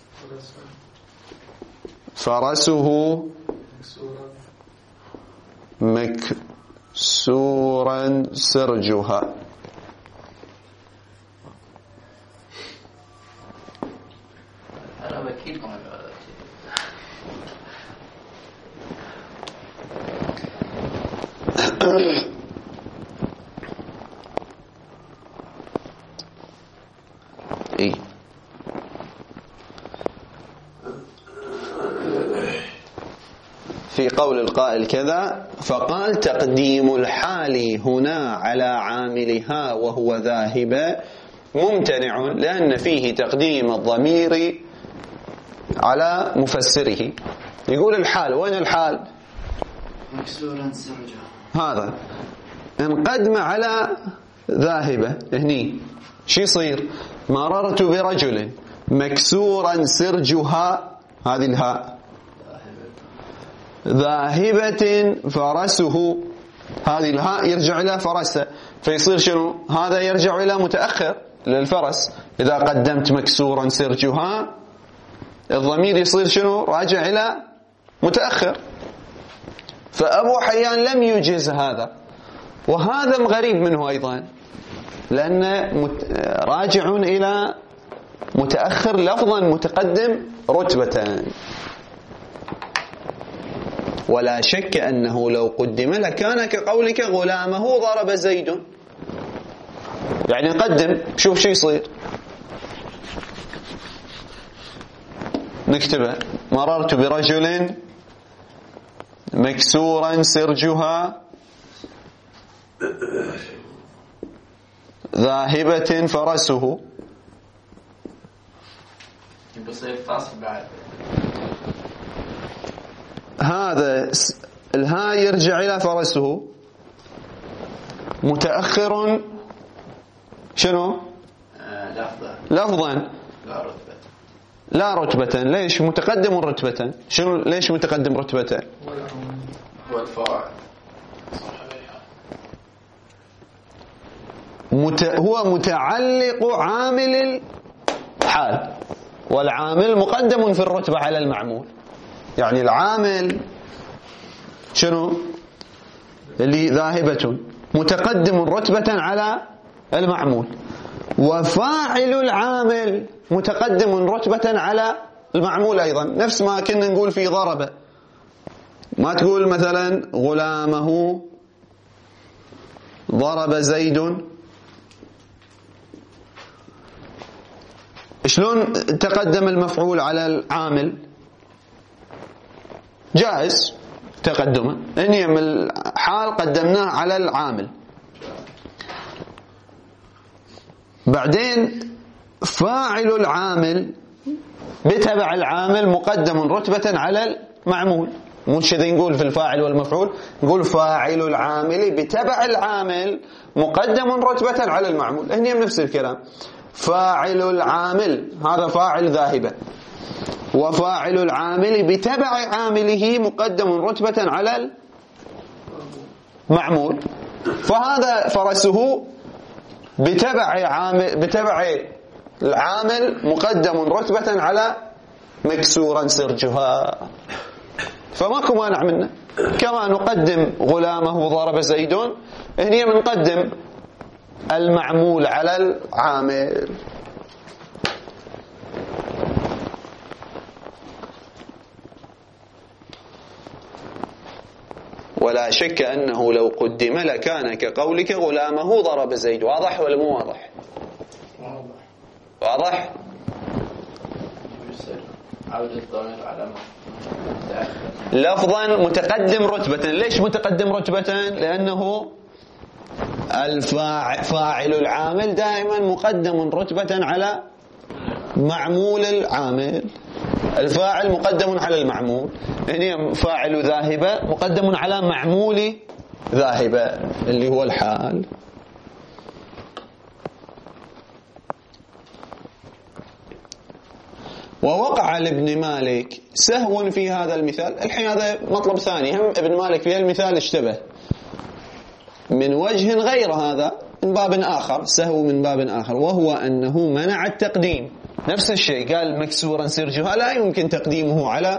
A: فرسه مكسورا سرجها. في قول القائل كذا، فقال تقديم الحال هنا على عاملها وهو ذاهب ممتنع لأن فيه تقديم الضمير على مفسره. يقول الحال، وين الحال؟
B: مكسورا سرجها،
A: هذا انقدم على ذاهبة هني شو يصير؟ مررت برجل مكسورا سرجها، هذه الهاء، ذاهبة فرسه، هذه الهاء يرجع إلى فرسه، فيصير شنو؟ هذا يرجع إلى متأخر للفرس. إذا قدمت مكسورا سرجها الضمير يصير شنو؟ راجع إلى متأخر. فأبو حيان لم يجز هذا، وهذا غريب منه أيضا لأنه راجع إلى متأخر لفظا متقدم رتبة. ولا شك أنه لو قدم لكان كقولك غلامه ضرب زيد. يعني قدم، شوف شو يصير. نكتبه مررت برجل مكسورا سرجها ذاهبة فرسه.
B: بصير فاصل بعد
A: هذا الهاء يرجع إلى فرسه، متأخر شنو؟ لفظا لا رتبة. ليش متقدم رتبة؟ شنو ليش متقدم رتبة؟
B: هو الفاعل،
A: هو متعلق عامل الحال، والعامل مقدم في الرتبة على المعمول. يعني العامل شنو؟ اللي ذاهبة متقدم رتبة على المعمول، وفاعل العامل متقدم رتبة على المعمول أيضا. نفس ما كنا نقول في ضرب، ما تقول مثلا غلامه ضرب زيد، شلون تقدم المفعول على العامل؟ جائز تقدمه، إني من الحال قدمناه على العامل. بعدين فاعل العامل بتبع العامل مقدم رتبة على المعمول. مش كذا نقول في الفاعل والمفعول، نقول فاعل العامل بتبع العامل مقدم رتبة على المعمول. هني نفس الكلام، فاعل العامل هذا فاعل ذاهبة، وفاعل العامل بتبع عامله مقدم رتبة على المعمول. فهذا فرسه بتبع العامل مقدم رتبة على مكسورا سرجها، فماكو مانع منه. كما نقدم غلامه ضرب زيد، هني بنقدم المعمول على العامل. ولا شك أنه لو قدم لكان كقولك غلامه ضرب زيد. واضح ولا مو واضح؟ واضح.
B: عودة الضمير على متأخر.
A: لفظا متقدم رتبة. ليش متقدم رتبة؟ لأنه فاعل العامل دائما مقدم رتبة على معمول العامل. الفاعل مقدم على المعمول. يعني فاعل ذاهبة مقدم على معمول ذاهبة اللي هو الحال. ووقع لابن مالك سهو في هذا المثال. الحين هذا مطلب ثاني، هم ابن مالك في المثال اشتبه من وجه غير هذا، من باب آخر، سهو من باب آخر، وهو أنه منع التقديم. نفس الشيء قال مكسورا سرجها لا يمكن تقديمه على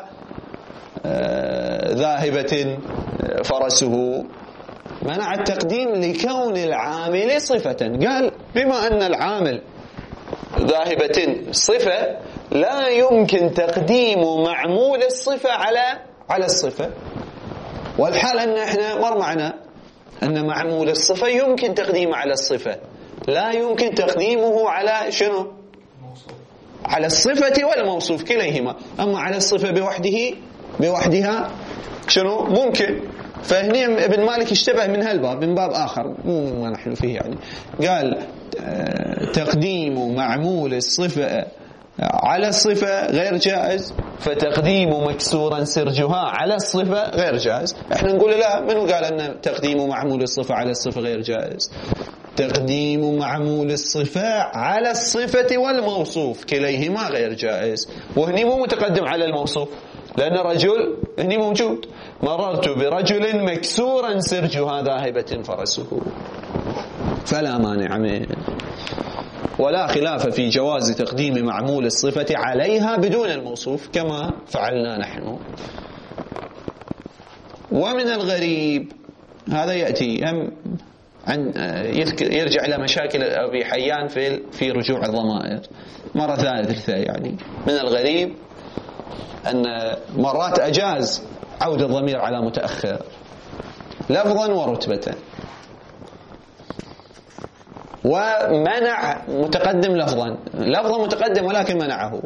A: ذاهبة فرسه. منع التقديم لكون العامل صفة. قال بما أن العامل ذاهبة صفة لا يمكن تقديم معمول الصفة على الصفة. والحال أن احنا مر معنا أن معمول الصفة يمكن تقديمه على الصفة، لا يمكن تقديمه على شنو؟ على الصفة والموصوف كليهما. أما على الصفة بوحدها شنو؟ ممكن. فهني ابن مالك اشتبه من هالباب، من باب آخر مو ما نحن فيه يعني. قال تقديم معمول الصفة على الصفة غير جائز، فتقديم مكسورا سرجها على الصفة غير جائز. احنا نقول لا، من قال أن تقديم معمول الصفة على الصفة غير جائز؟ تقديم معمول الصفة على الصفة والموصوف كليهما غير جائز. وهني مو متقدم على الموصوف، لأن رجل هني موجود. مررت برجل مكسورا سرجها ذاهبة فرسه، فلا مانع منه. ولا خلاف في جواز تقديم معمول الصفة عليها بدون الموصوف كما فعلنا نحن. ومن الغريب، هذا يأتي يرجع إلى مشاكل أبي حيان في رجوع الضمائر مرة ثالثة. يعني من الغريب أن مرات أجاز عود الضمير على متأخر لفظا ورتبة، ومنع متقدم لفظا متقدم ولكن منعه.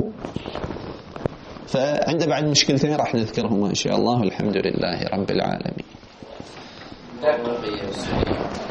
A: فعنده بعد مشكلتين راح نذكرهما إن شاء الله. الحمد لله رب العالمين.